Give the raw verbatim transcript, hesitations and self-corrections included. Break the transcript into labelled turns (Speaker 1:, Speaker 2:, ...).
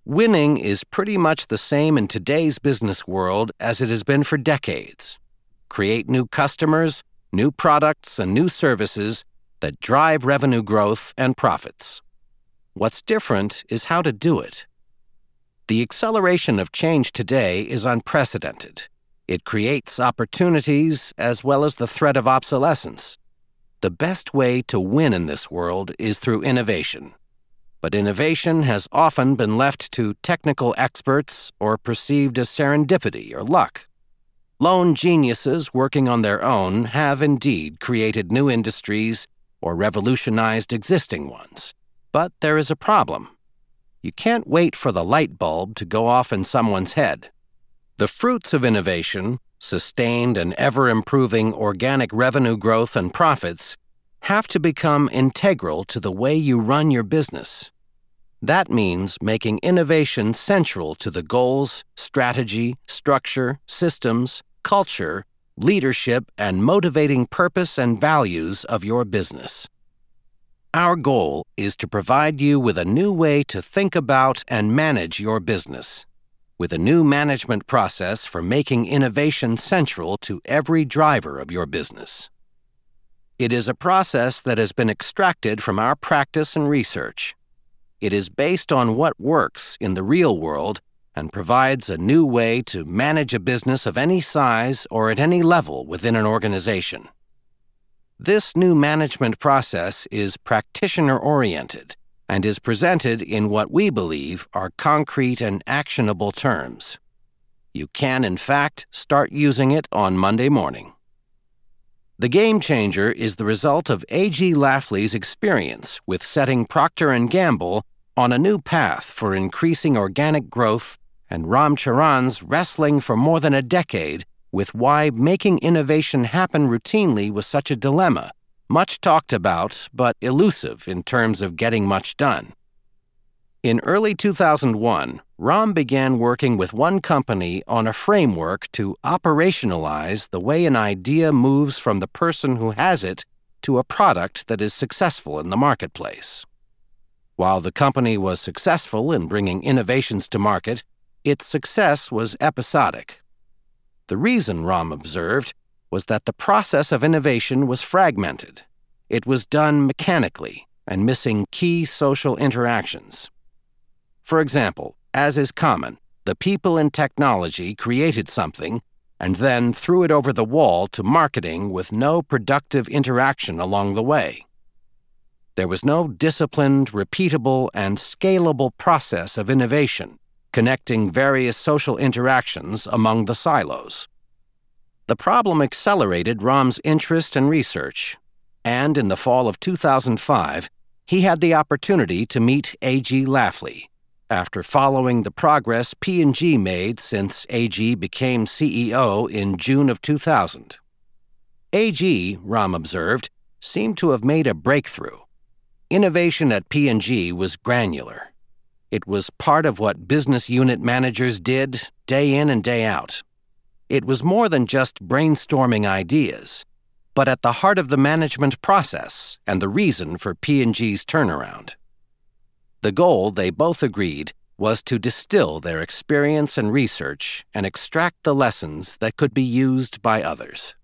Speaker 1: Winning is pretty much the same in today's business world as it has been for decades. Create new customers, new products, and new services that drive revenue growth and profits. What's different is how to do it. The acceleration of change today is unprecedented. It creates opportunities as well as the threat of obsolescence. The best way to win in this world is through innovation. But innovation has often been left to technical experts or perceived as serendipity or luck. Lone geniuses working on their own have indeed created new industries or revolutionized existing ones. But there is a problem. You can't wait for the light bulb to go off in someone's head. The fruits of innovation, sustained and ever-improving organic revenue growth and profits, have to become integral to the way you run your business. That means making innovation central to the goals, strategy, structure, systems, culture, leadership, and motivating purpose and values of your business. Our goal is to provide you with a new way to think about and manage your business, with a new management process for making innovation central to every driver of your business. It is a process that has been extracted from our practice and research. It is based on what works in the real world and provides a new way to manage a business of any size or at any level within an organization. This new management process is practitioner-oriented and is presented in what we believe are concrete and actionable terms. You can, in fact, start using it on Monday morning. The Game Changer is the result of A G Lafley's experience with setting Procter and Gamble on a new path for increasing organic growth and Ram Charan's wrestling for more than a decade with why making innovation happen routinely was such a dilemma, much talked about but elusive in terms of getting much done. In early two thousand one, Ram began working with one company on a framework to operationalize the way an idea moves from the person who has it to a product that is successful in the marketplace. While the company was successful in bringing innovations to market, its success was episodic. The reason, Ram observed, was that the process of innovation was fragmented. It was done mechanically and missing key social interactions. For example, as is common, the people in technology created something and then threw it over the wall to marketing with no productive interaction along the way. There was no disciplined, repeatable, and scalable process of innovation connecting various social interactions among the silos. The problem accelerated Ram's interest and research, and in the fall of two thousand five, he had the opportunity to meet A G Lafley, after following the progress P and G made since A G became C E O in June of two thousand. A G, Ram observed, seemed to have made a breakthrough. Innovation at P and G was granular. It was part of what business unit managers did day in and day out. It was more than just brainstorming ideas, but at the heart of the management process and the reason for P and G's turnaround. The goal, they both agreed, was to distill their experience and research and extract the lessons that could be used by others.